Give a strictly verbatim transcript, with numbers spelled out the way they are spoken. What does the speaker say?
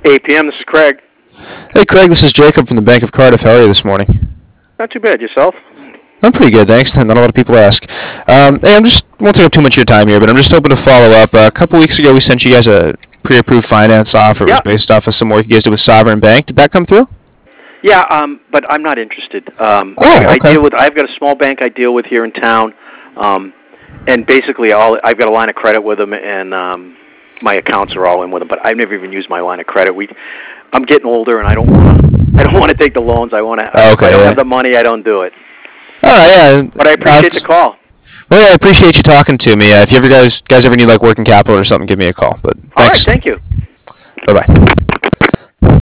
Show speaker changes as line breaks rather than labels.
eight p.m. This is Craig.
Hey, Craig, this is Jacob from the Bank of Cardiff. How are you this morning?
Not too bad. Yourself?
I'm pretty good, thanks. Not a lot of people ask. Um, hey, I'm just won't take up too much of your time here, but I'm just hoping to follow up. Uh, a couple weeks ago, we sent you guys a pre-approved finance offer. It was
Yeah.
based off of some work you guys did with Sovereign Bank. Did that come through?
Yeah, um, but I'm not interested. Um,
Oh,
I, I
okay.
deal with. I've got a small bank I deal with here in town, um, and basically, all I've got a line of credit with them, and um, my accounts are all in with them. But I've never even used my line of credit. We, I'm getting older, and I don't want. I don't want to take the loans. I want to.
Oh, okay,
if I don't
yeah.
have the money, I don't do it.
All right, yeah.
But I appreciate
Uh,
the call.
Well, yeah, I appreciate you talking to me. Uh, if you ever guys guys ever need like working capital or something, give me a call. But
All right,
thanks.
thank you.
Bye bye.